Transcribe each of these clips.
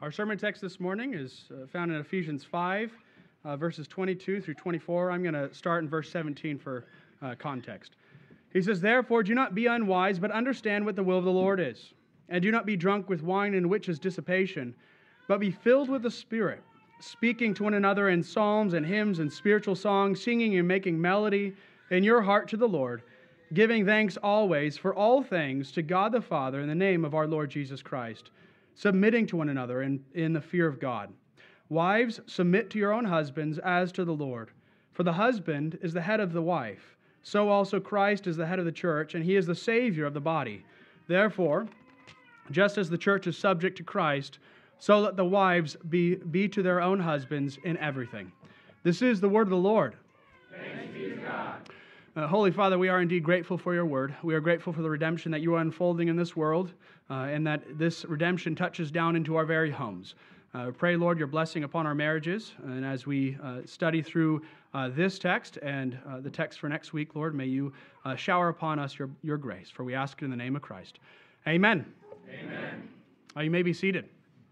Our sermon text this morning is found in Ephesians 5, verses 22 through 24. I'm going to start in verse 17 for context. He says, "Therefore do not be unwise, but understand what the will of the Lord is. And do not be drunk with wine in which is dissipation, but be filled with the Spirit, speaking to one another in psalms and hymns and spiritual songs, singing and making melody in your heart to the Lord, giving thanks always for all things to God the Father in the name of our Lord Jesus Christ, submitting to one another in the fear of God. Wives, submit to your own husbands as to the Lord. For the husband is the head of the wife. So also Christ is the head of the church, and he is the Savior of the body. Therefore, just as the church is subject to Christ, so let the wives be to their own husbands in everything." This is the word of the Lord. Thanks be to God. Holy Father, we are indeed grateful for your word. We are grateful for the redemption that you are unfolding in this world, and that this redemption touches down into our very homes. Pray, Lord, your blessing upon our marriages, and as we study through this text and the text for next week, Lord, may you shower upon us your grace, for we ask it in the name of Christ. Amen. Amen. You may be seated.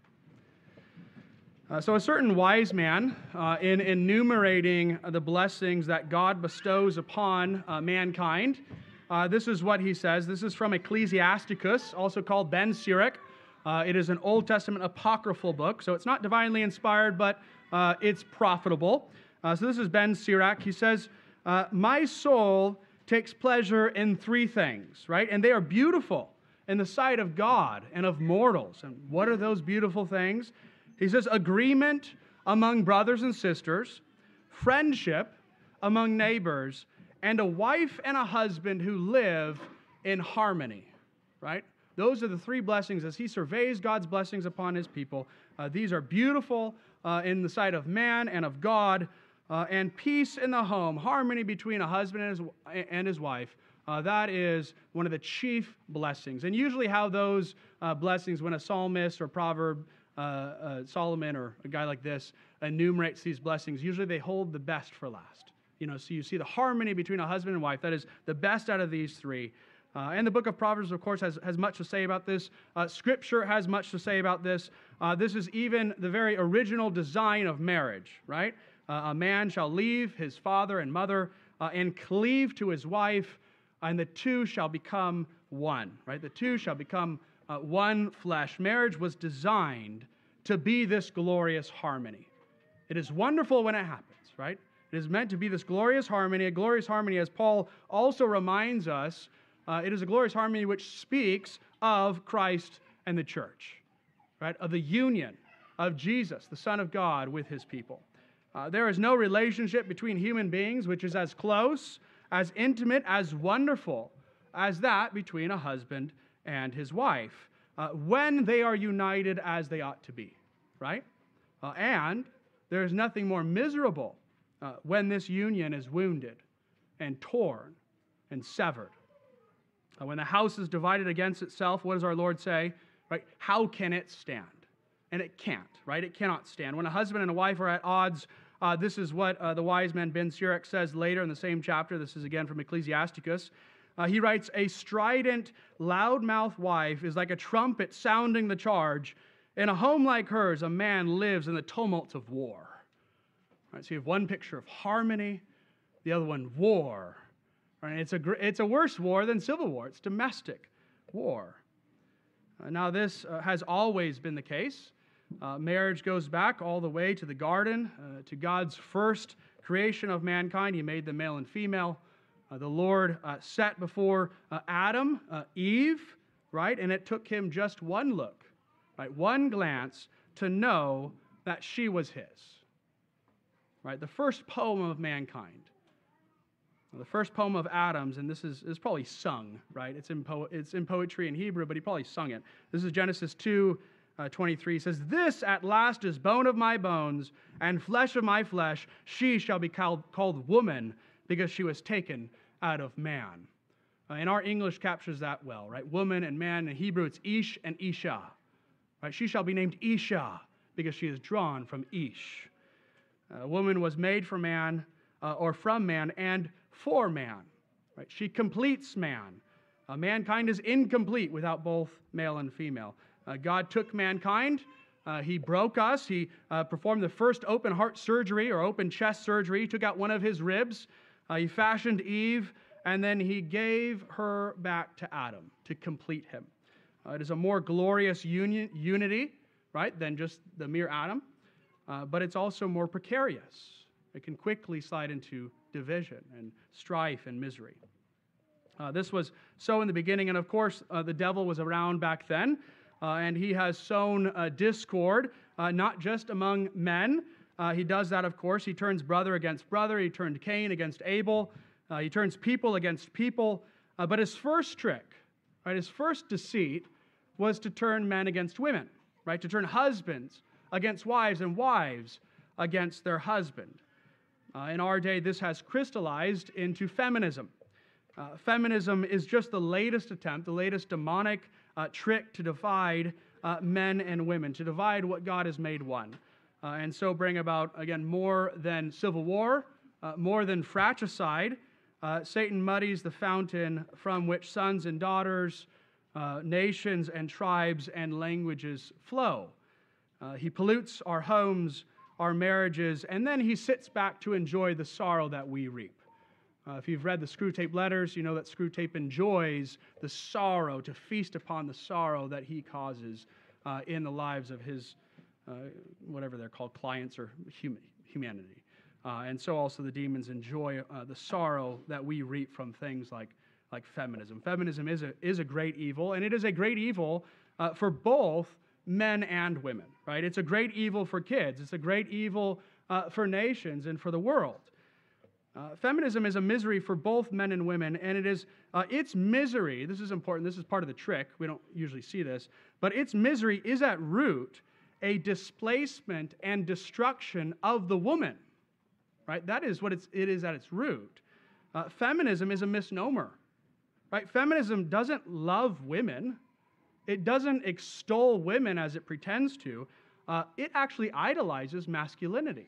So a certain wise man, in enumerating the blessings that God bestows upon mankind, this is what he says. This is from Ecclesiasticus, also called Ben Sirach. It is an Old Testament apocryphal book, so it's not divinely inspired, but it's profitable. So this is Ben Sirach. He says, "My soul takes pleasure in three things," right? And they are beautiful in the sight of God and of mortals. And what are those beautiful things? He says, agreement among brothers and sisters, friendship among neighbors, and a wife and a husband who live in harmony, right? Those are the three blessings as he surveys God's blessings upon his people. These are beautiful in the sight of man and of God, and peace in the home, harmony between a husband and his wife. That is one of the chief blessings. And usually how those blessings, when a psalmist or proverb, Solomon or a guy like this enumerates these blessings, usually they hold the best for last. So you see the harmony between a husband and wife. That is the best out of these three. And the book of Proverbs, of course, has much to say about this. Scripture has much to say about this. This is even the very original design of marriage, right? A man shall leave his father and mother and cleave to his wife, and the two shall become one, right? The two shall become one flesh. Marriage was designed to be this glorious harmony. It is wonderful when it happens, right? It is meant to be this glorious harmony, as Paul also reminds us. It is a glorious harmony which speaks of Christ and the church, right? Of the union of Jesus, the Son of God, with his people. There is no relationship between human beings which is as close, as intimate, as wonderful as that between a husband and his wife, when they are united as they ought to be, right? And there is nothing more miserable when this union is wounded and torn and severed. When the house is divided against itself, what does our Lord say? Right? How can it stand? And it can't, right? It cannot stand. When a husband and a wife are at odds, this is what the wise man Ben Sirach says later in the same chapter. This is again from Ecclesiasticus. He writes, "A strident, loud-mouthed wife is like a trumpet sounding the charge. In a home like hers, a man lives in the tumults of war." Right, so you have one picture of harmony, the other one war. Right, it's a worse war than civil war. It's domestic war. Now this has always been the case. Marriage goes back all the way to the garden, to God's first creation of mankind. He made them male and female. The Lord set before Adam, Eve, right? And it took him just one look, right? One glance to know that she was his, right? The first poem of mankind. The first poem of Adam's, and this is probably sung, right? It's in poetry in Hebrew, but he probably sung it. This is Genesis 2:23. It says, "This at last is bone of my bones and flesh of my flesh. She shall be called woman because she was taken out of man." And our English captures that well, right? Woman and man. In Hebrew, it's Ish and Isha. Right? She shall be named Isha because she is drawn from Ish. A woman was made for man, or from man, and for man. Right? She completes man. Mankind is incomplete without both male and female. God took mankind He broke us. He performed the first open heart surgery or open chest surgery. He took out one of his ribs. He fashioned Eve, and then he gave her back to Adam to complete him. It is a more glorious unity, right, than just the mere Adam, but it's also more precarious. It can quickly slide into division and strife and misery. This was so in the beginning, and of course, the devil was around back then, and he has sown discord, not just among men. He does that, of course. He turns brother against brother. He turned Cain against Abel. He turns people against people. But his first trick, right, his first deceit was to turn men against women, right, to turn husbands against wives and wives against their husband. In our day, this has crystallized into feminism. Feminism is just the latest attempt, the latest demonic trick to divide men and women, to divide what God has made one. And so bring about, again, more than civil war, more than fratricide. Satan muddies the fountain from which sons and daughters, nations and tribes and languages flow. He pollutes our homes, our marriages, and then he sits back to enjoy the sorrow that we reap. If you've read the Screwtape Letters, you know that Screwtape enjoys the sorrow, to feast upon the sorrow that he causes in the lives of his, whatever they're called, clients or humanity. And so also the demons enjoy the sorrow that we reap from things like feminism. Feminism is a great evil, and it is a great evil for both men and women, right? It's a great evil for kids. It's a great evil for nations and for the world. Feminism is a misery for both men and women, and it is its misery, this is important, this is part of the trick, we don't usually see this, but its misery is at root a displacement and destruction of the woman, right? That is what it is at its root. Feminism is a misnomer, right? Feminism doesn't love women. It doesn't extol women as it pretends to. It actually idolizes masculinity.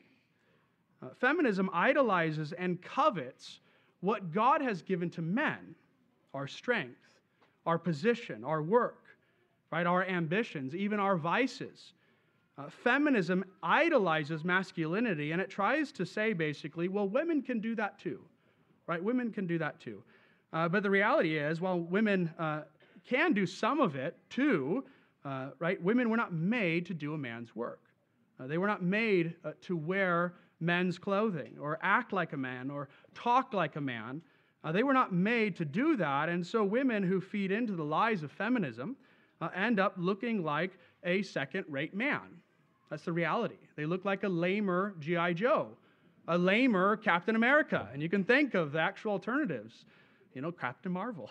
Feminism idolizes and covets what God has given to men, our strength, our position, our work, right, our ambitions, even our vices. Feminism idolizes masculinity, and it tries to say basically, well, women can do that too, right? Women can do that too. But the reality is, while women can do some of it too, right, women were not made to do a man's work. They were not made to wear men's clothing or act like a man or talk like a man. They were not made to do that, and so women who feed into the lies of feminism end up looking like a second-rate man. That's the reality. They look like a lamer G.I. Joe, a lamer Captain America, and you can think of the actual alternatives. You know, Captain Marvel.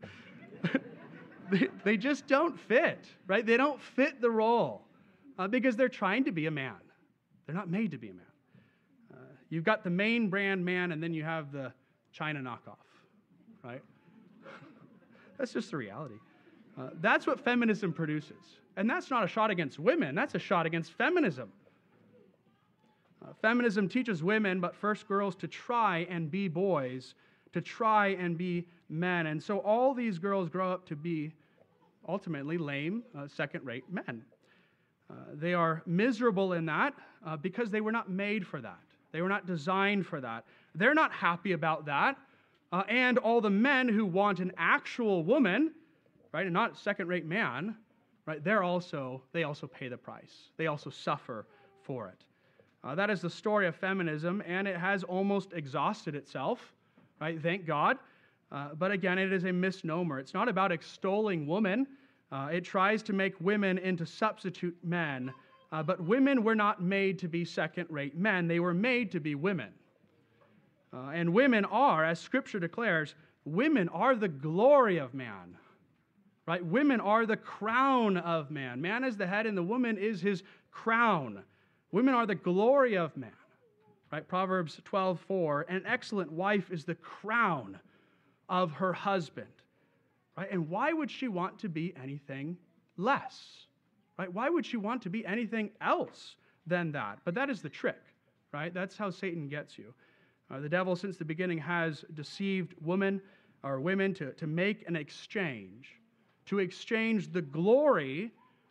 They just don't fit, right? They don't fit the role because they're trying to be a man. They're not made to be a man. You've got the main brand man, and then you have the China knockoff, right? That's just the reality. That's what feminism produces. And that's not a shot against women. That's a shot against feminism. Feminism teaches women, but first girls, to try and be boys, to try and be men. And so all these girls grow up to be ultimately lame, second-rate men. They are miserable in that because they were not made for that. They were not designed for that. They're not happy about that. And all the men who want an actual woman, right, and not a second-rate man, right, they also pay the price. They also suffer for it. That is the story of feminism, and it has almost exhausted itself, right? Thank God. But again, it is a misnomer. It's not about extolling women. It tries to make women into substitute men. But women were not made to be second-rate men. They were made to be women. And women are, as Scripture declares, women are the glory of man. Right? Women are the crown of man. Man is the head, and the woman is his crown. Women are the glory of man. Right? Proverbs 12:4, an excellent wife is the crown of her husband. Right? And why would she want to be anything less? Right? Why would she want to be anything else than that? But that is the trick, right? That's how Satan gets you. The devil, since the beginning, has deceived women or women to make an exchange, to exchange the glory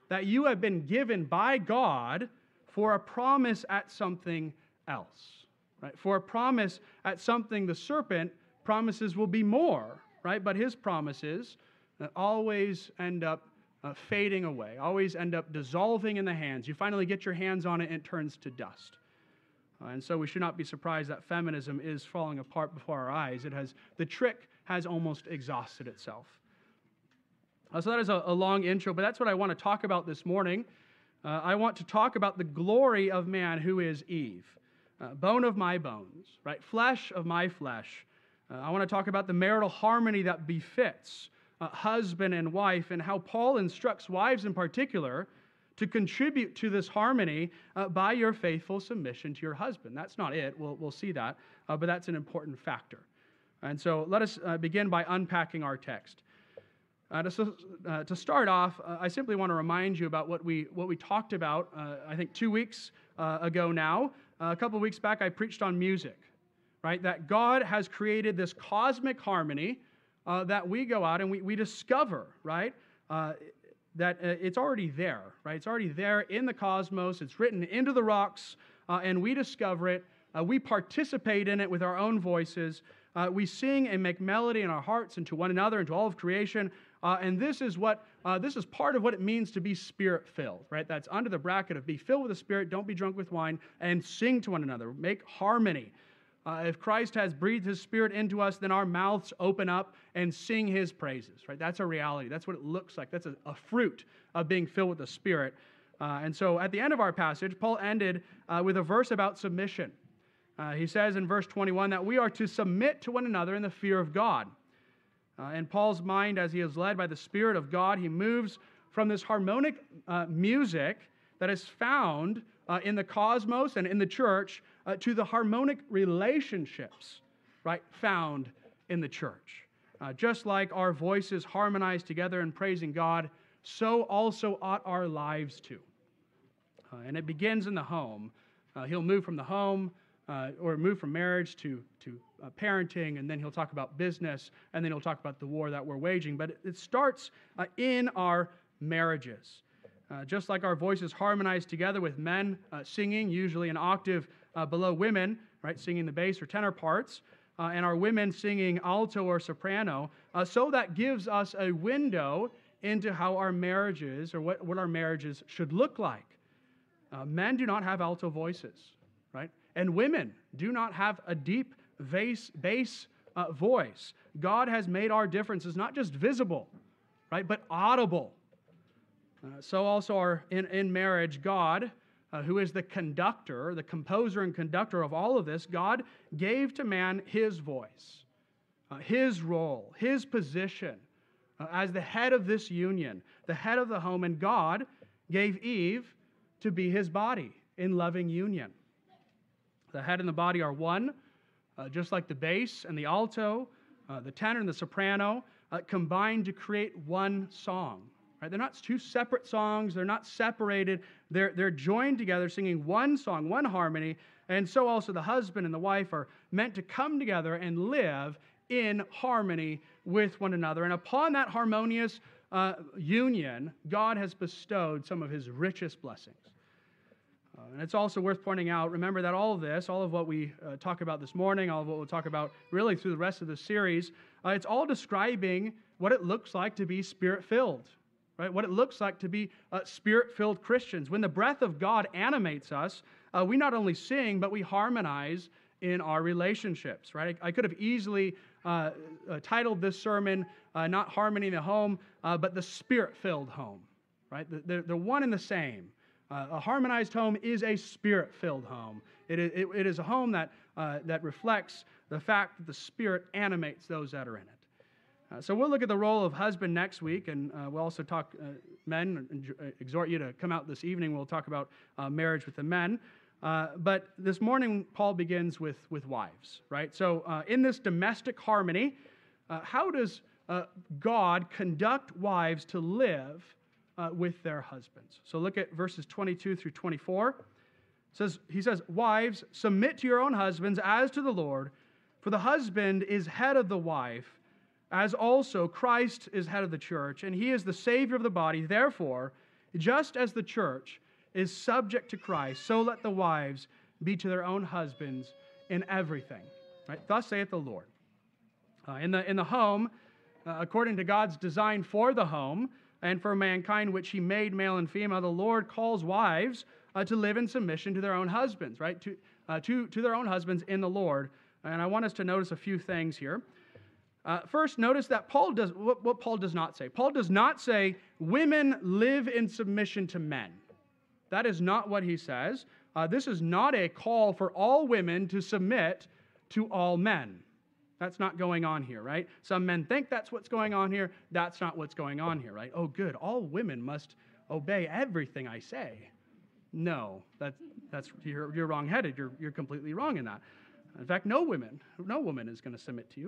that you have been given by God for a promise at something else, right? For a promise at something the serpent promises will be more, right? But his promises always end up fading away, always end up dissolving in the hands. You finally get your hands on it and it turns to dust. And so we should not be surprised that feminism is falling apart before our eyes. The trick has almost exhausted itself. So that is a long intro, but that's what I want to talk about this morning. I want to talk about the glory of man who is Eve, bone of my bones, right? Flesh of my flesh. I want to talk about the marital harmony that befits husband and wife, and how Paul instructs wives in particular to contribute to this harmony by your faithful submission to your husband. That's not it. We'll see that, but that's an important factor. And so let us begin by unpacking our text. To start off, I simply want to remind you about what we talked about, I think 2 weeks ago now. A couple of weeks back, I preached on music, right? That God has created this cosmic harmony that we go out and we discover, right? That it's already there, right? It's already there in the cosmos. It's written into the rocks, and we discover it. We participate in it with our own voices. We sing and make melody in our hearts and to one another and to all of creation. And this is part of what it means to be Spirit-filled, right? That's under the bracket of be filled with the Spirit, don't be drunk with wine, and sing to one another. Make harmony. If Christ has breathed His Spirit into us, then our mouths open up and sing His praises, right? That's a reality. That's what it looks like. That's a fruit of being filled with the Spirit. And so at the end of our passage, Paul ended with a verse about submission. He says in verse 21 that we are to submit to one another in the fear of God. In Paul's mind, as he is led by the Spirit of God, he moves from this harmonic music that is found in the cosmos and in the church to the harmonic relationships, right, found in the church. Just like our voices harmonize together in praising God, so also ought our lives to. And it begins in the home. He'll move from the home or move from marriage to parenting, and then he'll talk about business, and then he'll talk about the war that we're waging. But it starts in our marriages. Just like our voices harmonize together with men singing, usually an octave below women, right, singing the bass or tenor parts, and our women singing alto or soprano, so that gives us a window into how our marriages, or what our marriages should look like. Men do not have alto voices, right? And women do not have a deep bass voice. God has made our differences not just visible, right, but audible. So also in marriage, God, who is the conductor, the composer and conductor of all of this, God gave to man his voice, his role, his position as the head of this union, the head of the home, and God gave Eve to be his body in loving union. The head and the body are one, just like the bass and the alto, the tenor and the soprano, combined to create one song. Right? They're not two separate songs. They're not separated. They're joined together, singing one song, one harmony. And so also the husband and the wife are meant to come together and live in harmony with one another. And upon that harmonious union, God has bestowed some of His richest blessings. And it's also worth pointing out, remember that all of what we talk about this morning, all of what we'll talk about really through the rest of the series, it's all describing what it looks like to be Spirit-filled, right? What it looks like to be Spirit-filled Christians. When the breath of God animates us, we not only sing, but we harmonize in our relationships, right? I could have easily titled this sermon, not Harmony in the Home, but the Spirit-filled home, right? They're one and the same. A harmonized home is a Spirit-filled home. It is a home that reflects the fact that the Spirit animates those that are in it. So we'll look at the role of husband next week, and we'll also talk, men, and exhort you to come out this evening. We'll talk about marriage with the men. But this morning, Paul begins with wives, right? So in this domestic harmony, how does God conduct wives to live with their husbands? So look at verses 22 through 24. He says, "Wives, submit to your own husbands as to the Lord, for the husband is head of the wife, as also Christ is head of the church, and he is the Savior of the body. Therefore, Just as the church is subject to Christ, so let the wives be to their own husbands in everything. Right? Thus saith the Lord. In the home, according to God's design for the home and for mankind, which he made male and female, the Lord calls wives to live in submission to their own husbands, right? To their own husbands in the Lord. And I want us to notice a few things here. First, notice that what Paul does not say. Paul does not say, women live in submission to men. That is not what he says. This is not a call for all women to submit to all men. That's not going on here, right? Some men think that's what's going on here. That's not what's going on here, right? Oh, good. All women must obey everything I say. No, you're wrong-headed. You're completely wrong in that. In fact, no woman is going to submit to you.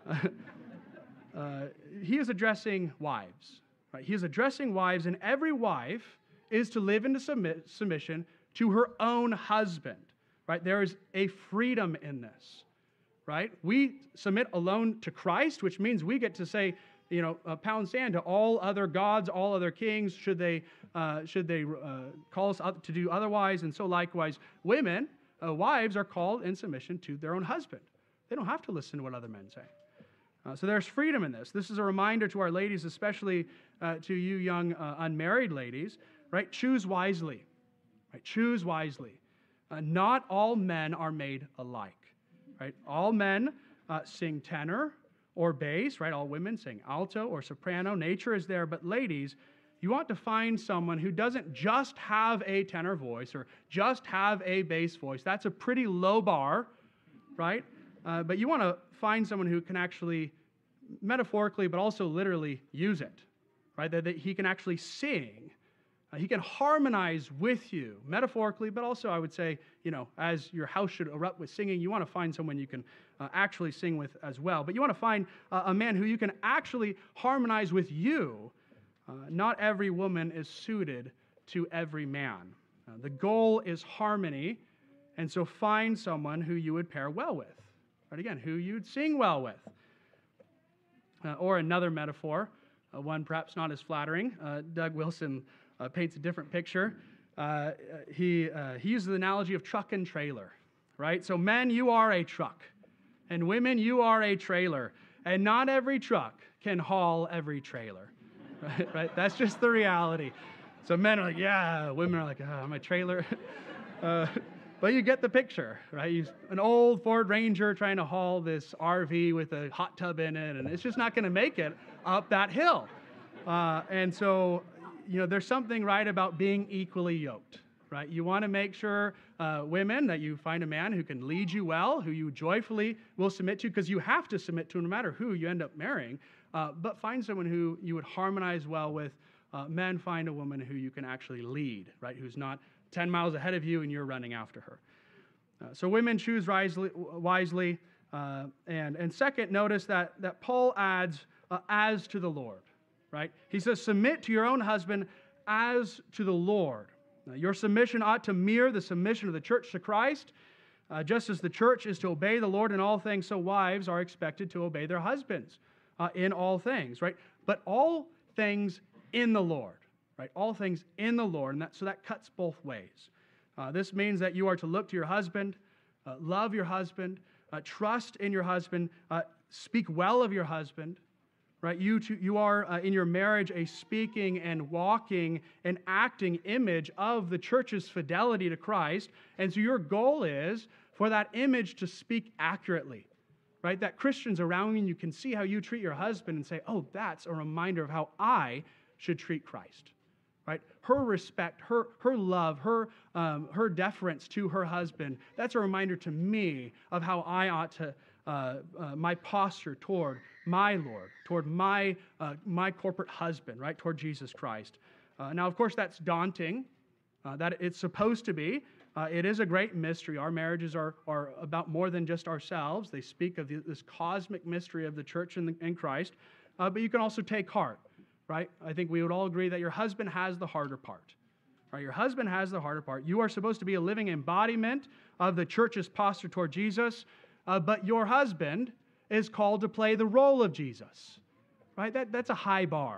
He is addressing wives, right? He is addressing wives, and every wife is to live into submission to her own husband, right? There is a freedom in this, right? We submit alone to Christ, which means we get to say, pound sand to all other gods, all other kings, should they call us up to do otherwise. And so likewise, women, wives are called in submission to their own husband. They don't have to listen to what other men say. So there's freedom in this. This is a reminder to our ladies, especially to you young unmarried ladies, right? Choose wisely, right? Choose wisely. Not all men are made alike, right? All men sing tenor or bass, right? All women sing alto or soprano. Nature is there, but ladies, you want to find someone who doesn't just have a tenor voice or just have a bass voice. That's a pretty low bar, right? But you want to find someone who can actually, metaphorically, but also literally use it, right? That he can actually sing. He can harmonize with you, metaphorically, but also I would say, as your house should erupt with singing, you want to find someone you can actually sing with as well. But you want to find a man who you can actually harmonize with you. Not every woman is suited to every man. The goal is harmony, and so find someone who you would pair well with. Right? Again, who you'd sing well with. Or another metaphor, one perhaps not as flattering. Doug Wilson paints a different picture. He uses the analogy of truck and trailer, right? So men, you are a truck, and women, you are a trailer, and not every truck can haul every trailer, right? That's just the reality. So men are like, yeah, women are like, I'm a trailer. But you get the picture, right? An old Ford Ranger trying to haul this RV with a hot tub in it, and it's just not going to make it up that hill. And so, there's something right about being equally yoked, right? You want to make sure, women, that you find a man who can lead you well, who you joyfully will submit to, because you have to submit to no matter who you end up marrying. But find someone who you would harmonize well with. Men, find a woman who you can actually lead, right? Who's not 10 miles ahead of you and you're running after her. So women, choose wisely. And second, notice that Paul adds, as to the Lord, right? He says, submit to your own husband as to the Lord. Now, your submission ought to mirror the submission of the church to Christ. Just as the church is to obey the Lord in all things, so wives are expected to obey their husbands in all things, right? But all things in the Lord. Right? All things in the Lord, and so that cuts both ways. This means that you are to look to your husband, love your husband, trust in your husband, speak well of your husband. Right? You are in your marriage a speaking and walking and acting image of the church's fidelity to Christ, and so your goal is for that image to speak accurately. Right? That Christians around you can see how you treat your husband and say, oh, that's a reminder of how I should treat Christ. Right? Her respect, her love, her deference to her husband, that's a reminder to me of how I ought to, my posture toward my Lord, toward my corporate husband, right? Toward Jesus Christ. Now, of course, that's daunting, that it's supposed to be. It is a great mystery. Our marriages are about more than just ourselves. They speak of this cosmic mystery of the church in Christ. But you can also take heart. Right? I think we would all agree that your husband has the harder part. Right? Your husband has the harder part. You are supposed to be a living embodiment of the church's posture toward Jesus, but your husband is called to play the role of Jesus. Right? That's a high bar.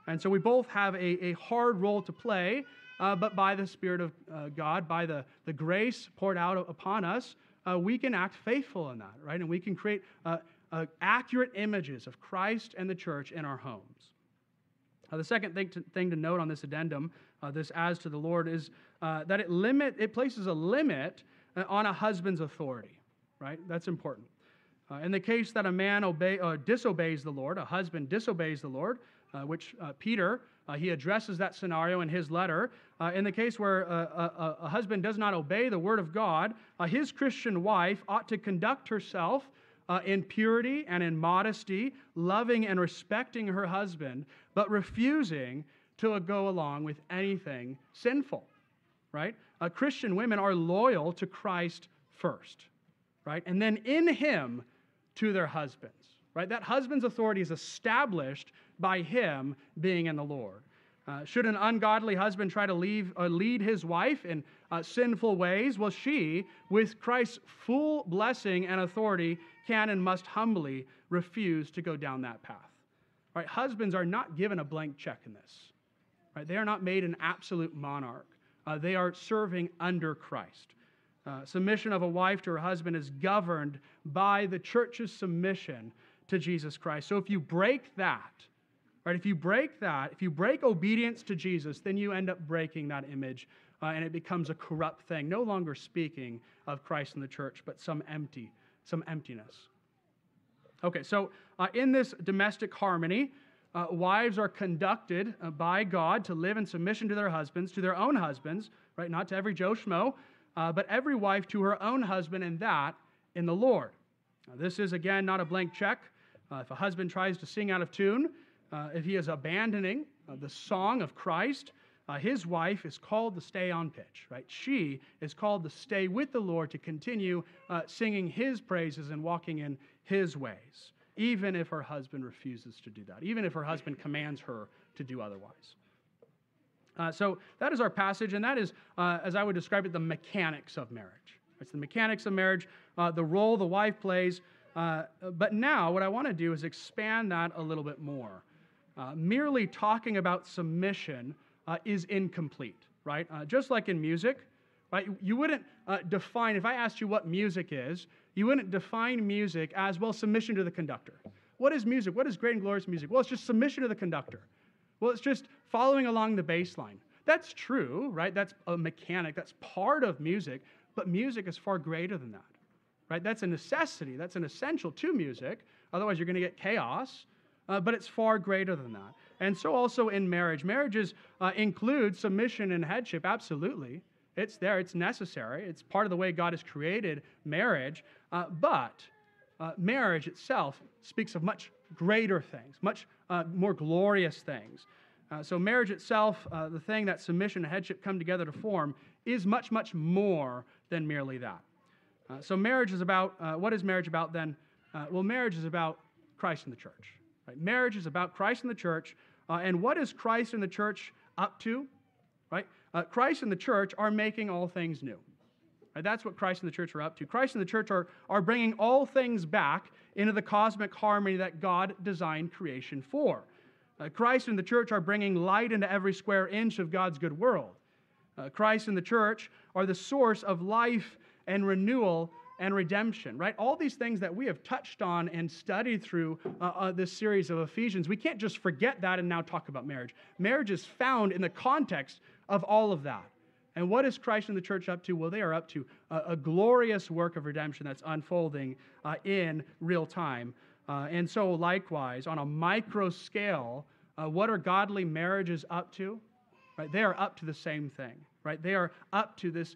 And so we both have a hard role to play, but by the Spirit of God, by the grace poured out upon us, we can act faithful in that, right? And we can create accurate images of Christ and the church in our homes. The second thing to note on this addendum, this as to the Lord, is that it places a limit on a husband's authority, right? That's important. In the case that a man disobeys the Lord, a husband disobeys the Lord, which Peter, he addresses that scenario in his letter. In the case where a husband does not obey the word of God, his Christian wife ought to conduct herself in purity and in modesty, loving and respecting her husband, but refusing to go along with anything sinful, right? Christian women are loyal to Christ first, right? And then in him to their husbands, right? That husband's authority is established by him being in the Lord. Should an ungodly husband try to lead his wife in sinful ways, well, she, with Christ's full blessing and authority, can and must humbly refuse to go down that path. Right? Husbands are not given a blank check in this. Right? They are not made an absolute monarch. They are serving under Christ. Submission of a wife to her husband is governed by the church's submission to Jesus Christ. So if you break that, right, if you break obedience to Jesus, then you end up breaking that image, and it becomes a corrupt thing, no longer speaking of Christ and the church, but some emptiness. Okay, so in this domestic harmony, wives are conducted by God to live in submission to their husbands, to their own husbands, right? Not to every Joe Schmo, but every wife to her own husband, and that in the Lord. This is, again, not a blank check. If a husband tries to sing out of tune, if he is abandoning the song of Christ, his wife is called to stay on pitch, right? She is called to stay with the Lord, to continue singing his praises and walking in his ways, even if her husband refuses to do that, even if her husband commands her to do otherwise. So that is our passage, and that is, as I would describe it, the mechanics of marriage. It's the mechanics of marriage, the role the wife plays. But now what I want to do is expand that a little bit more. Merely talking about submission is incomplete, right? Just like in music, right? You wouldn't define, if I asked you what music is, you wouldn't define music as, well, submission to the conductor. What is music? What is great and glorious music? Well, it's just submission to the conductor. Well, it's just following along the bass line. That's true, right? That's a mechanic. That's part of music, but music is far greater than that, right? That's a necessity. That's an essential to music. Otherwise, you're going to get chaos. But it's far greater than that. And so also in marriage. Marriages include submission and headship, absolutely. It's there, it's necessary. It's part of the way God has created marriage. But marriage itself speaks of much greater things, much more glorious things. So marriage itself, the thing that submission and headship come together to form, is much, much more than merely that. So marriage is about, what is marriage about then? Well, marriage is about Christ and the church. Right? Marriage is about Christ and the church. And what is Christ and the church up to? Right? Christ and the church are making all things new. Right? That's what Christ and the church are up to. Christ and the church are bringing all things back into the cosmic harmony that God designed creation for. Christ and the church are bringing light into every square inch of God's good world. Christ and the church are the source of life and renewal and redemption, right? All these things that we have touched on and studied through this series of Ephesians, we can't just forget that and now talk about marriage. Marriage is found in the context of all of that. And what is Christ and the church up to? Well, they are up to a glorious work of redemption that's unfolding in real time. And so likewise, on a micro scale, what are godly marriages up to? Right? They are up to the same thing. Right? They are up to this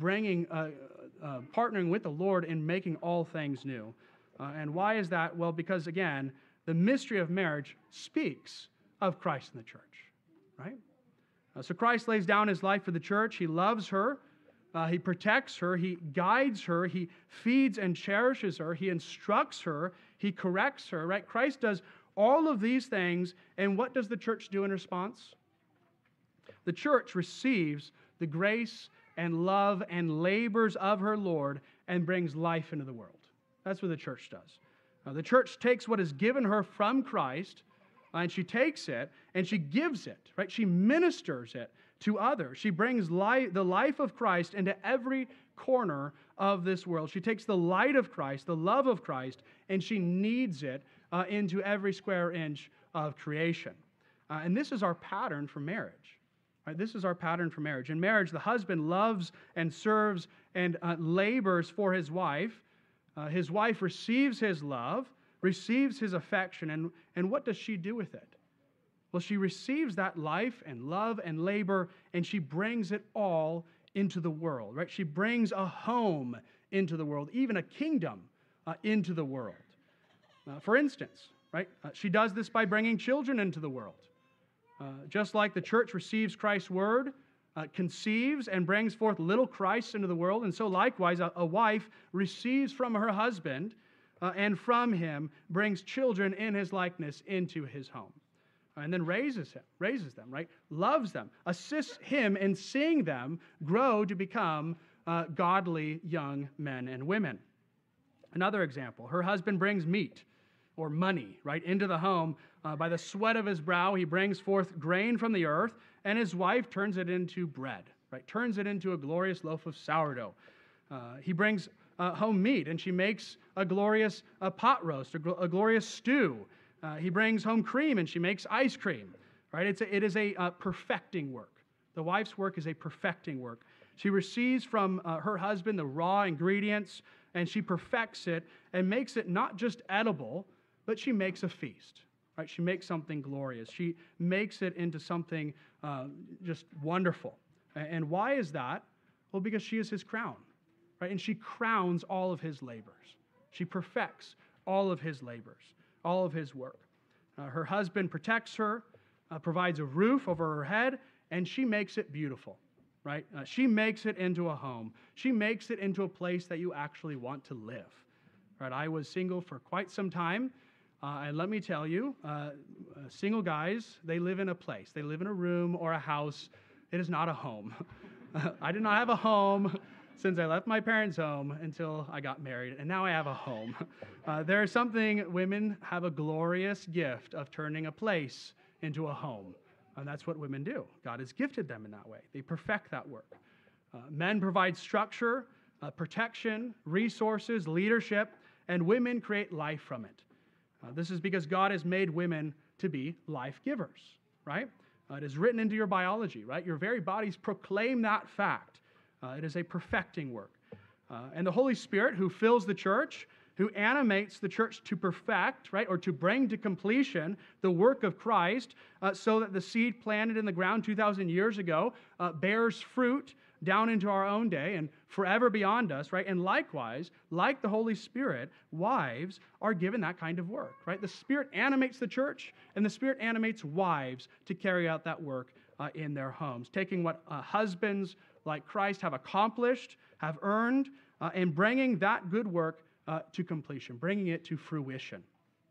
partnering with the Lord in making all things new. And why is that? Well, because again, the mystery of marriage speaks of Christ and the church. Right? So Christ lays down his life for the church. He loves her. He protects her. He guides her. He feeds and cherishes her. He instructs her. He corrects her. Right? Christ does all of these things. And what does the church do in response? The church receives the grace and love and labors of her Lord and brings life into the world. That's what the church does. The church takes what is given her from Christ, and she takes it and she gives it, right? She ministers it to others. She brings the life of Christ into every corner of this world. She takes the light of Christ, the love of Christ, and she kneads it into every square inch of creation. And this is our pattern for marriage. Right? This is our pattern for marriage. In marriage, the husband loves and serves and labors for his wife. His wife receives his love, receives his affection, and what does she do with it? Well, she receives that life and love and labor, and she brings it all into the world, right? She brings a home into the world, even a kingdom into the world. For instance, right? She does this by bringing children into the world. Just like the church receives Christ's word, conceives and brings forth little Christ into the world, and so likewise a wife receives from her husband and from him brings children in his likeness into his home. And then raises them, right? Loves them, assists him in seeing them grow to become godly young men and women. Another example, her husband brings meat or money, right, into the home. By the sweat of his brow, he brings forth grain from the earth, and his wife turns it into bread, right? Turns it into a glorious loaf of sourdough. He brings home meat, and she makes a glorious pot roast, a glorious stew. He brings home cream, and she makes ice cream, right? It is a perfecting work. The wife's work is a perfecting work. She receives from her husband the raw ingredients, and she perfects it and makes it not just edible, but she makes a feast, right? She makes something glorious. She makes it into something just wonderful. And why is that? Well, because she is his crown, right? And she crowns all of his labors. She perfects all of his labors, all of his work. Her husband protects her, provides a roof over her head, and she makes it beautiful, right? She makes it into a home. She makes it into a place that you actually want to live, right? I was single for quite some time, and let me tell you, single guys, they live in a place. They live in a room or a house. It is not a home. I did not have a home since I left my parents' home until I got married, and now I have a home. There is something, women have a glorious gift of turning a place into a home, and that's what women do. God has gifted them in that way. They perfect that work. Men provide structure, protection, resources, leadership, and women create life from it. This is because God has made women to be life givers, right? It is written into your biology, right? Your very bodies proclaim that fact. It is a perfecting work. And the Holy Spirit, who fills the church, who animates the church to perfect, right, or to bring to completion the work of Christ, so that the seed planted in the ground 2,000 years ago bears fruit down into our own day and forever beyond us, right? And likewise, like the Holy Spirit, wives are given that kind of work, right? The Spirit animates the church, and the Spirit animates wives to carry out that work in their homes, taking what husbands like Christ have accomplished, have earned, and bringing that good work to completion, bringing it to fruition.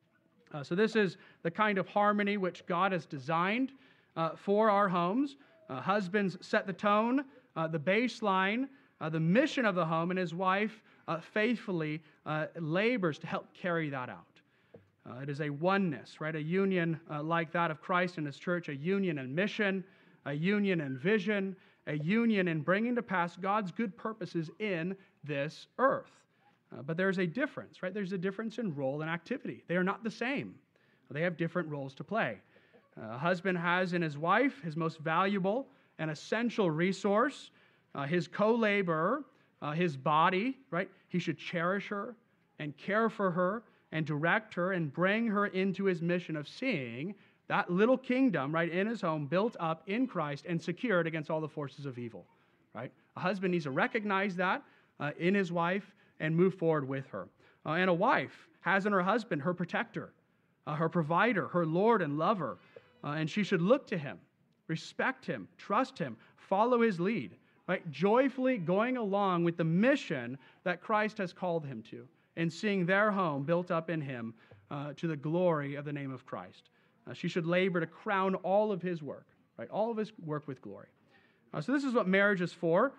So this is the kind of harmony which God has designed for our homes. Husbands set the tone, the baseline, the mission of the home, and his wife faithfully labors to help carry that out. It is a oneness, right? A union like that of Christ and his church, a union in mission, a union in vision, a union in bringing to pass God's good purposes in this earth. But there's a difference, right? There's a difference in role and activity. They are not the same. They have different roles to play. A husband has in his wife his most valuable and essential resource, his co-laborer, his body, right? He should cherish her and care for her and direct her and bring her into his mission of seeing that little kingdom, right, in his home built up in Christ and secured against all the forces of evil, right? A husband needs to recognize that in his wife and move forward with her. And a wife has in her husband her protector, her provider, her Lord and lover, and she should look to him, respect him, trust him, follow his lead, right? Joyfully going along with the mission that Christ has called him to, and seeing their home built up in him to the glory of the name of Christ. She should labor to crown all of his work, right? All of his work with glory. So this is what marriage is for.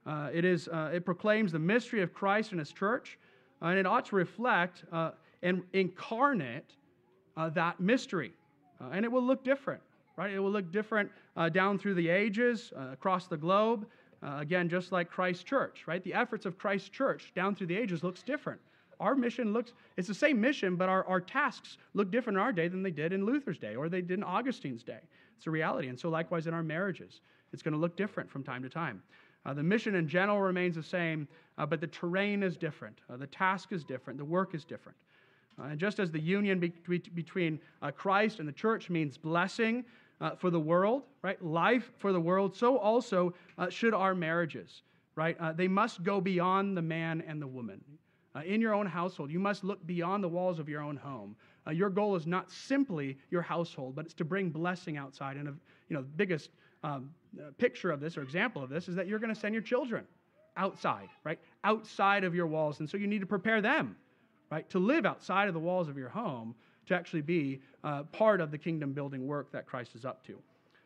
It proclaims the mystery of Christ and his church, and it ought to reflect and incarnate that mystery. And it will look different, right? It will look different down through the ages, across the globe. Again, just like Christ Church, right? The efforts of Christ Church down through the ages looks different. Our mission it's the same mission, but our tasks look different in our day than they did in Luther's day or they did in Augustine's day. It's a reality. And so likewise in our marriages, it's going to look different from time to time. The mission in general remains the same, but the terrain is different. The task is different. The work is different. And just as the union between Christ and the church means blessing for the world, right? Life for the world, so also should our marriages, right? They must go beyond the man and the woman. In your own household, you must look beyond the walls of your own home. Your goal is not simply your household, but it's to bring blessing outside. And the biggest picture of this or example of this is that you're going to send your children outside, right? Outside of your walls. And so you need to prepare them, right? To live outside of the walls of your home, to actually be part of the kingdom building work that Christ is up to.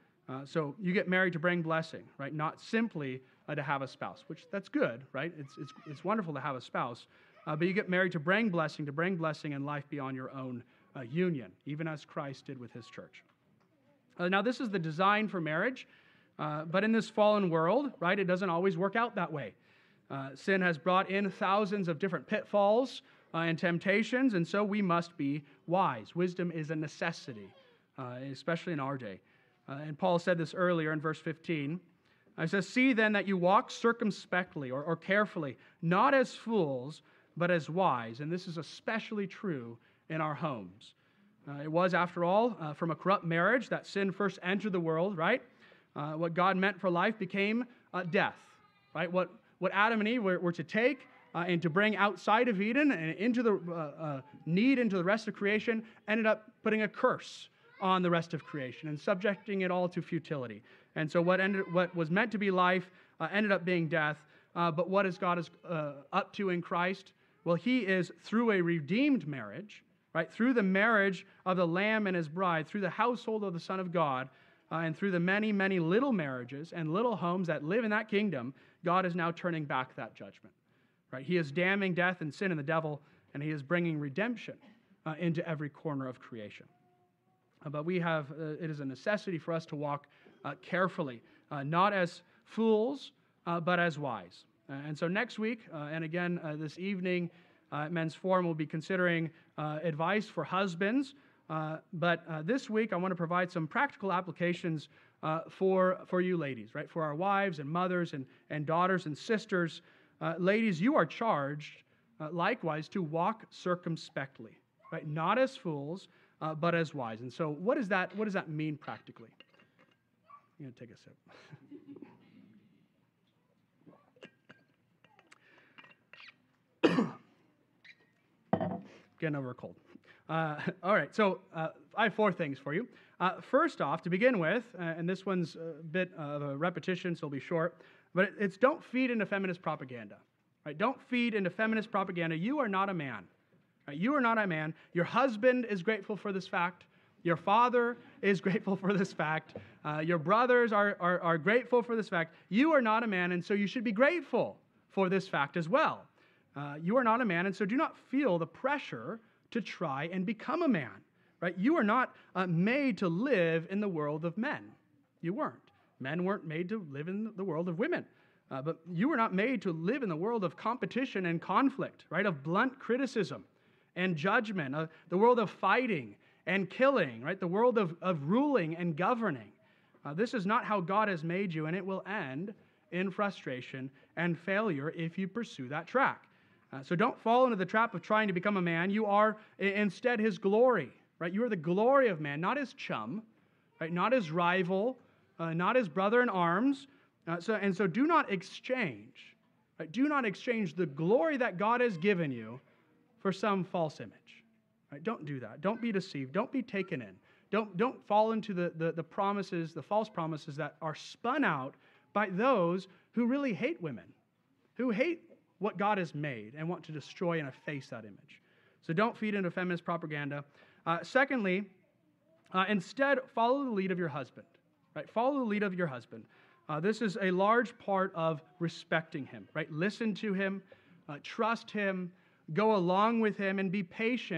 So you get married to bring blessing, right? Not simply to have a spouse, which that's good, right? It's wonderful to have a spouse, but you get married to bring blessing and life beyond your own union, even as Christ did with his church. Now, this is the design for marriage, but in this fallen world, right, it doesn't always work out that way. Sin has brought in thousands of different pitfalls and temptations, and so we must be wise. Wisdom is a necessity, especially in our day. And Paul said this earlier in verse 15. It says, "See then that you walk circumspectly or carefully, not as fools, but as wise." And this is especially true in our homes. It was, after all, from a corrupt marriage that sin first entered the world, right? What God meant for life became death, right? What Adam and Eve were to take and to bring outside of Eden and into the into the rest of creation ended up putting a curse on the rest of creation and subjecting it all to futility. And so what was meant to be life ended up being death. But what is God up to in Christ? Well, he is, through a redeemed marriage, right? Through the marriage of the Lamb and his bride, through the household of the Son of God, and through the many, many little marriages and little homes that live in that kingdom, God is now turning back that judgment, right? He is damning death and sin and the devil, and he is bringing redemption into every corner of creation. But it is a necessity for us to walk carefully, not as fools, but as wise. And so next week, and again this evening, Men's Forum will be considering advice for husbands. But this week, I want to provide some practical applications for you ladies, right? For our wives and mothers and daughters and sisters. Ladies, you are charged, likewise, to walk circumspectly, right? Not as fools, but as wise. And so what does that mean practically? I'm going to take a sip. Getting over a cold. All right, so I have 4 things for you. First off, to begin with, and this one's a bit of a repetition, so it'll be short, but it's don't feed into feminist propaganda. Right? Don't feed into feminist propaganda. You are not a man. Right? You are not a man. Your husband is grateful for this fact. Your father is grateful for this fact. Your brothers are grateful for this fact. You are not a man, and so you should be grateful for this fact as well. You are not a man, and so do not feel the pressure to try and become a man, right? You are not made to live in the world of men. You weren't. Men weren't made to live in the world of women. But you were not made to live in the world of competition and conflict, right? Of blunt criticism and judgment, the world of fighting and killing, right? The world of ruling and governing. This is not how God has made you, and it will end in frustration and failure if you pursue that track. So don't fall into the trap of trying to become a man. You are instead his glory, right? You are the glory of man, not his chum, right? Not his rival, not his brother in arms. So do not exchange, right? Do not exchange the glory that God has given you for some false image, right? Don't do that. Don't be deceived. Don't be taken in. Don't fall into the promises, the false promises that are spun out by those who really hate women, who hate what God has made and want to destroy and efface that image. So don't feed into feminist propaganda. Secondly, instead, follow the lead of your husband. Right? Follow the lead of your husband. This is a large part of respecting him. Right? Listen to him, trust him, go along with him, and be patient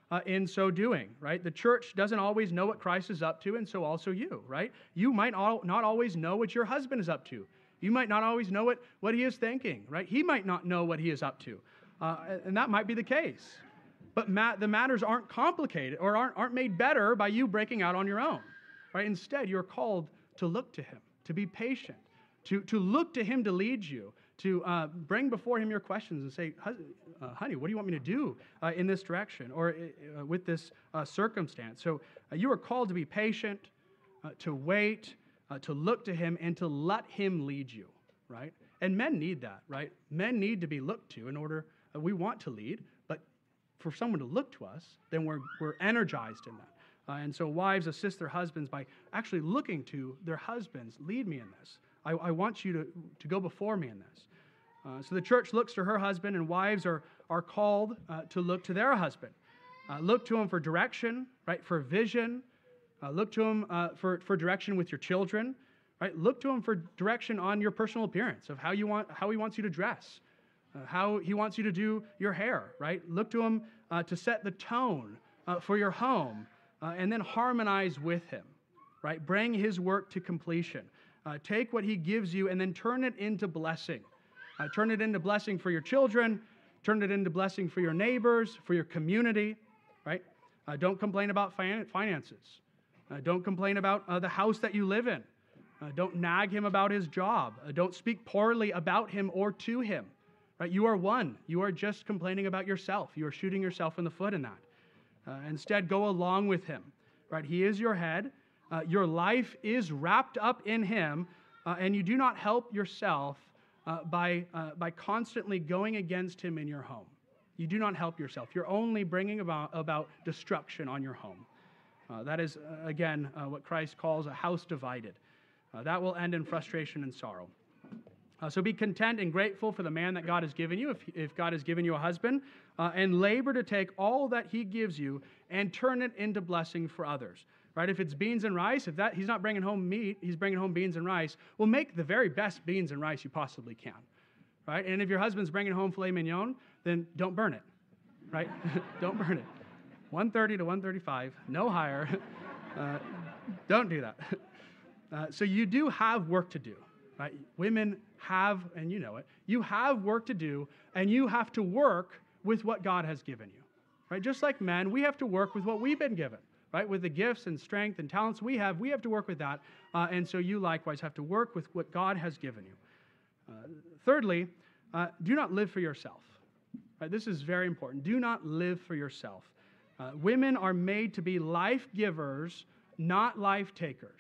in so doing, right? The church doesn't always know what Christ is up to, and so also you, right? You might not always know what your husband is up to. You might not always know what he is thinking, right? He might not know what he is up to, and that might be the case. But the matters aren't complicated or aren't made better by you breaking out on your own, right? Instead, you're called to look to him, to be patient, to look to him to lead you, to bring before him your questions and say, honey, what do you want me to do in this direction or with this circumstance? So you are called to be patient, to wait, to look to him, and to let him lead you, right? And men need that, right? Men need to be looked to in order, we want to lead, but for someone to look to us, then we're energized in that. And so wives assist their husbands by actually looking to their husbands, lead me in this. I want you to go before me in this. So the church looks to her husband, and wives are called to look to their husband. Look to him for direction, right? For vision. Look to him for direction with your children, right? Look to him for direction on your personal appearance of how he wants you to dress, how he wants you to do your hair, right? Look to him to set the tone for your home, and then harmonize with him, right? Bring his work to completion. Take what he gives you and then turn it into blessing. Turn it into blessing for your children. Turn it into blessing for your neighbors, for your community, right? Don't complain about finances. Don't complain about the house that you live in. Don't nag him about his job. Don't speak poorly about him or to him, right? You are one. You are just complaining about yourself. You are shooting yourself in the foot in that. Instead, go along with him, right? He is your head. Your life is wrapped up in him, and you do not help yourself by constantly going against him in your home. You do not help yourself. You're only bringing about destruction on your home. That is, again, what Christ calls a house divided. That will end in frustration and sorrow. So be content and grateful for the man that God has given you, if God has given you a husband, and labor to take all that he gives you and turn it into blessing for others. Right? If it's beans and rice, he's not bringing home meat, he's bringing home beans and rice, well, make the very best beans and rice you possibly can. Right? And if your husband's bringing home filet mignon, then don't burn it. Right? Don't burn it. 130 to 135, no higher. Don't do that. So you do have work to do. Right? Women have, and you know it, you have work to do, and you have to work with what God has given you. Right? Just like men, we have to work with what we've been given. Right? With the gifts and strength and talents we have to work with that. And so you likewise have to work with what God has given you. Thirdly, do not live for yourself. Right? This is very important. Do not live for yourself. Women are made to be life givers, not life takers.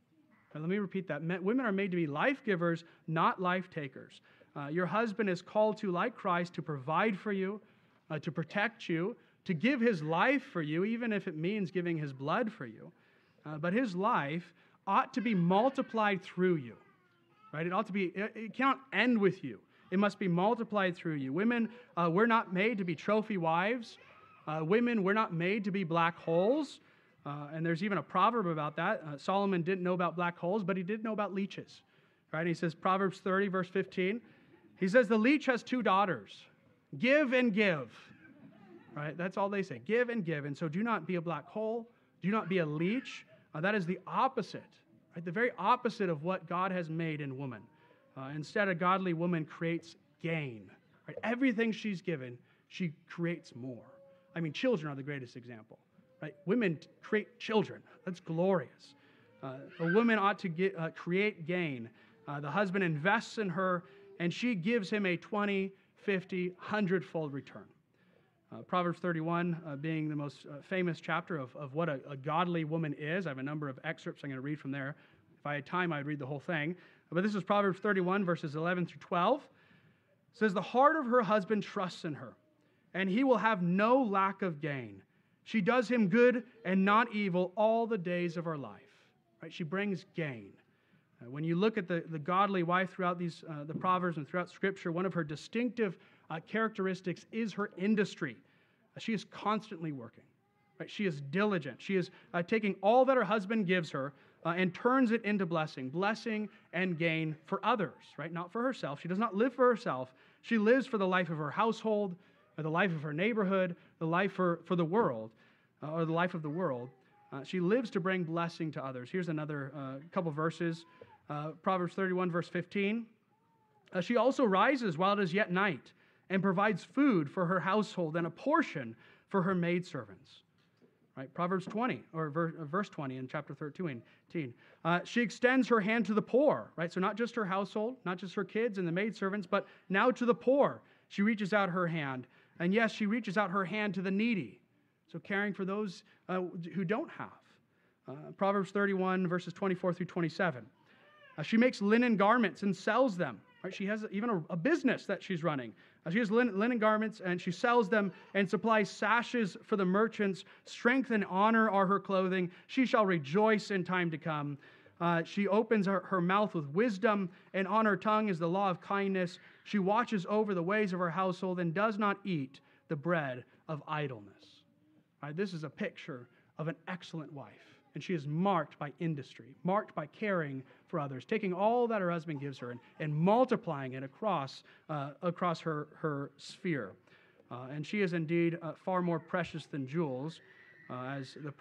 Let me repeat that. Women are made to be life givers, not life takers. Your husband is called to, like Christ, to provide for you, to protect you, to give his life for you, even if it means giving his blood for you. But his life ought to be multiplied through you. Right? It cannot end with you. It must be multiplied through you. Women, we're not made to be trophy wives. Women, we're not made to be black holes. And there's even a proverb about that. Solomon didn't know about black holes, but he did know about leeches. Right? He says, Proverbs 30, verse 15, he says, the leech has two daughters. Give and give. Right? That's all they say. Give and give. And so do not be a black hole. Do not be a leech. That is the opposite. Right? The very opposite of what God has made in woman. Instead, a godly woman creates gain. Right? Everything she's given, she creates more. I mean, children are the greatest example. Right? Women create children. That's glorious. A woman ought to create gain. The husband invests in her, and she gives him a 20, 50, 100-fold return. Proverbs 31 being the most famous chapter of what a godly woman is. I have a number of excerpts I'm going to read from there. If I had time, I'd read the whole thing. But this is Proverbs 31, verses 11 through 12. It says, the heart of her husband trusts in her, and he will have no lack of gain. She does him good and not evil all the days of her life. Right? She brings gain. When you look at the godly wife throughout the Proverbs and throughout Scripture, one of her distinctive characteristics is her industry. She is constantly working. Right? She is diligent. She is taking all that her husband gives her and turns it into blessing and gain for others. Right? Not for herself. She does not live for herself. She lives for the life of her household, the life of her neighborhood, the life for the world, or the life of the world. She lives to bring blessing to others. Here's another couple verses. Proverbs 31, verse 15. She also rises while it is yet night and provides food for her household and a portion for her maidservants. Right? Proverbs 20, or verse 20 in chapter 13. She extends her hand to the poor, right? So not just her household, not just her kids and the maidservants, but now to the poor. She reaches out her hand. And yes, she reaches out her hand to the needy. So caring for those who don't have. Proverbs 31, verses 24 through 27. She makes linen garments and sells them. Right? She has even a business that she's running. She has linen garments and she sells them and supplies sashes for the merchants. Strength and honor are her clothing. She shall rejoice in time to come. She opens her mouth with wisdom, and on her tongue is the law of kindness. She watches over the ways of her household and does not eat the bread of idleness. Right? This is a picture of an excellent wife. And she is marked by industry, marked by caring for others, taking all that her husband gives her and multiplying it across her sphere. And she is indeed far more precious than jewels, as the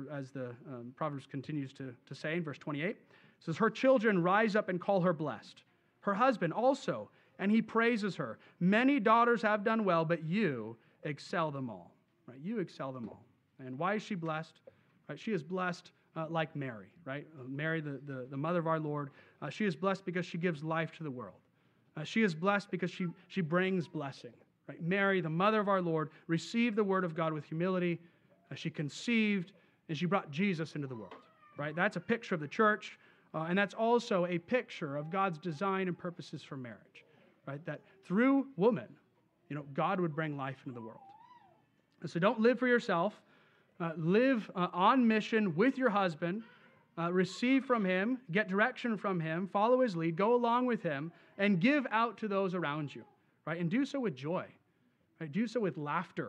Proverbs continues to say in verse 28. It says, her children rise up and call her blessed. Her husband also, and he praises her. Many daughters have done well, but you excel them all. Right? You excel them all. And why is she blessed? Right? She is blessed like Mary, right? Mary, the mother of our Lord. She is blessed because she gives life to the world. She is blessed because she brings blessing. Right? Mary, the mother of our Lord, received the word of God with humility. She conceived, and she brought Jesus into the world. Right? That's a picture of the church, and that's also a picture of God's design and purposes for marriage. Right? That through woman, God would bring life into the world. And so don't live for yourself. Live on mission with your husband, receive from him, get direction from him, follow his lead, go along with him, and give out to those around you, right? And do so with joy, right? Do so with laughter,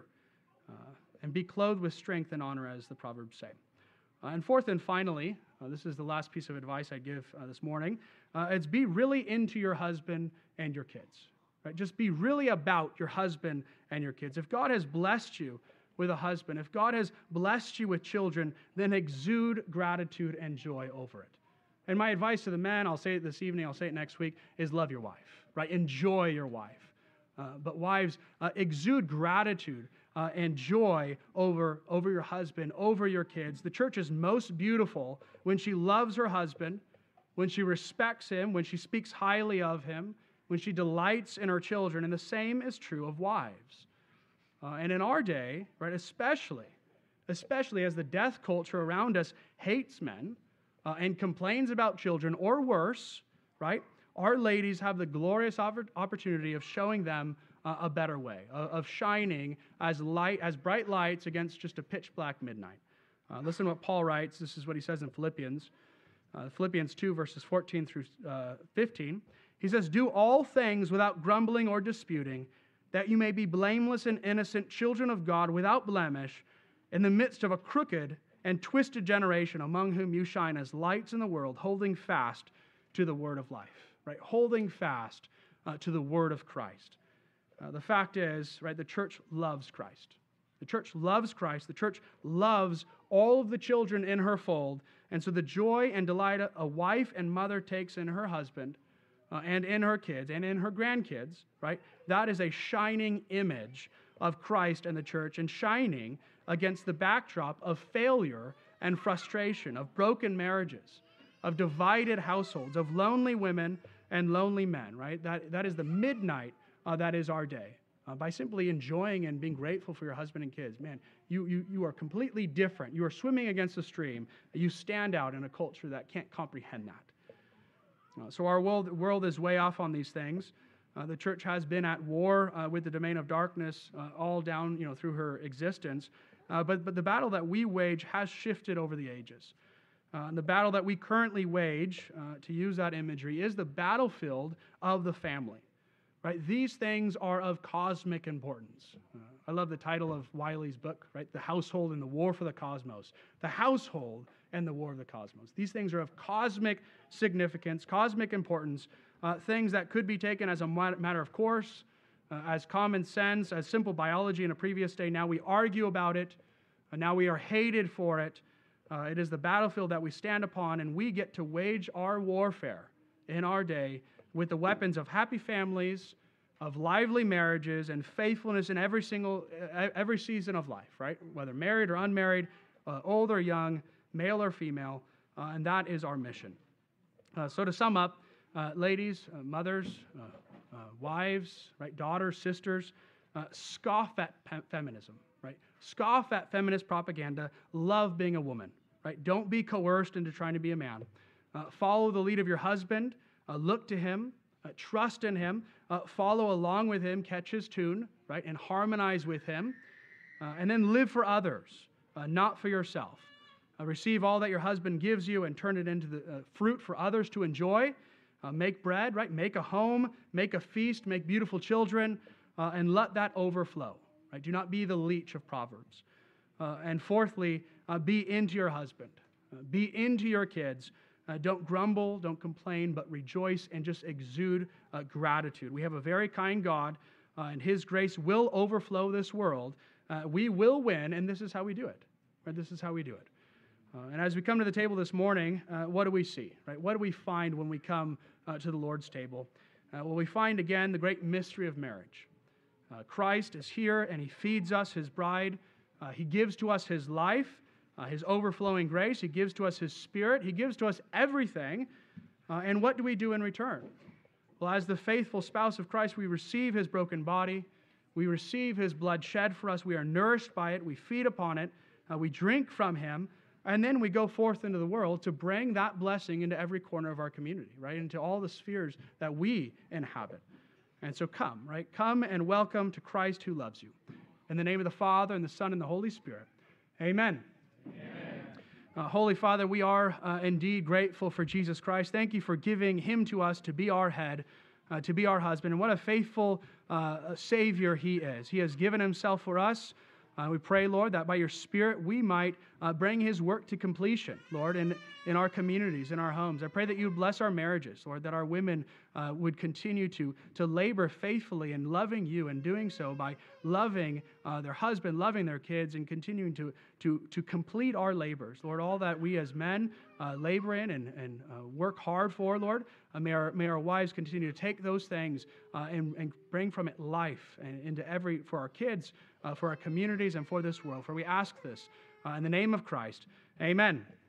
and be clothed with strength and honor, as the Proverbs say. And fourth and finally, this is the last piece of advice I give this morning, it's be really into your husband and your kids, right? Just be really about your husband and your kids. If God has blessed you with a husband, if God has blessed you with children, then exude gratitude and joy over it. And my advice to the men, I'll say it this evening, I'll say it next week, is love your wife, right? Enjoy your wife. But wives, exude gratitude and joy over your husband, over your kids. The church is most beautiful when she loves her husband, when she respects him, when she speaks highly of him, when she delights in her children. And the same is true of wives. And in our day, right, especially as the death culture around us hates men and complains about children, or worse, right, our ladies have the glorious opportunity of showing them a better way, of shining as bright lights against just a pitch black midnight. Listen to what Paul writes. This is what he says in Philippians. Philippians 2, verses 14 through 15. He says, do all things without grumbling or disputing, that you may be blameless and innocent children of God without blemish in the midst of a crooked and twisted generation, among whom you shine as lights in the world, holding fast to the word of life, right? Holding fast to the word of Christ. The fact is, right, the church loves Christ. The church loves Christ. The church loves all of the children in her fold. And so the joy and delight a wife and mother takes in her husband and in her kids and in her grandkids, right? That is a shining image of Christ and the church, and shining against the backdrop of failure and frustration, of broken marriages, of divided households, of lonely women and lonely men, right? That is the midnight that is our day. By simply enjoying and being grateful for your husband and kids, man, you are completely different. You are swimming against the stream. You stand out in a culture that can't comprehend that. So our world is way off on these things. The church has been at war with the domain of darkness all down, through her existence. But the battle that we wage has shifted over the ages. And the battle that we currently wage, to use that imagery, is the battlefield of the family. Right? These things are of cosmic importance. I love the title of Wiley's book, right? The Household and the War for the Cosmos. The household and the war of the cosmos. These things are of cosmic significance, cosmic importance, things that could be taken as a matter of course, as common sense, as simple biology in a previous day. Now we argue about it, and now we are hated for it. It is the battlefield that we stand upon, and we get to wage our warfare in our day with the weapons of happy families, of lively marriages, and faithfulness in every season of life, right? Whether married or unmarried, old or young, male or female, and that is our mission. So to sum up, ladies, mothers, wives, right, daughters, sisters, scoff at feminism, right? Scoff at feminist propaganda. Love being a woman, right? Don't be coerced into trying to be a man. Follow the lead of your husband. Look to him. Trust in him. Follow along with him. Catch his tune, right? And harmonize with him. And then live for others, not for yourself. Receive all that your husband gives you and turn it into the fruit for others to enjoy. Make bread, right? Make a home, make a feast, make beautiful children, and let that overflow, right? Do not be the leech of Proverbs. And fourthly, be into your husband. Be into your kids. Don't grumble, don't complain, but rejoice and just exude gratitude. We have a very kind God, and His grace will overflow this world. We will win, and this is how we do it. Right? This is how we do it. And as we come to the table this morning, what do we see? Right? What do we find when we come to the Lord's table? Well, we find again the great mystery of marriage. Christ is here, and He feeds us, His bride. He gives to us His life, His overflowing grace. He gives to us His Spirit. He gives to us everything. And what do we do in return? Well, as the faithful spouse of Christ, we receive His broken body. We receive His blood shed for us. We are nourished by it. We feed upon it. We drink from Him. And then we go forth into the world to bring that blessing into every corner of our community, right? Into all the spheres that we inhabit. And so come, right? Come and welcome to Christ who loves you. In the name of the Father, and the Son, and the Holy Spirit. Amen. Amen. Holy Father, we are indeed grateful for Jesus Christ. Thank you for giving Him to us to be our head, to be our husband. And what a faithful Savior He is. He has given Himself for us. We pray, Lord, that by your Spirit we might bring His work to completion, Lord, in our communities, in our homes. I pray that you would bless our marriages, Lord, that our women would continue to labor faithfully in loving you and doing so by loving their husband, loving their kids, and continuing to complete our labors. Lord, all that we as men labor in and work hard for, Lord, may our wives continue to take those things and bring from it life and for our kids, for our communities, and for this world. For we ask this in the name of Christ. Amen.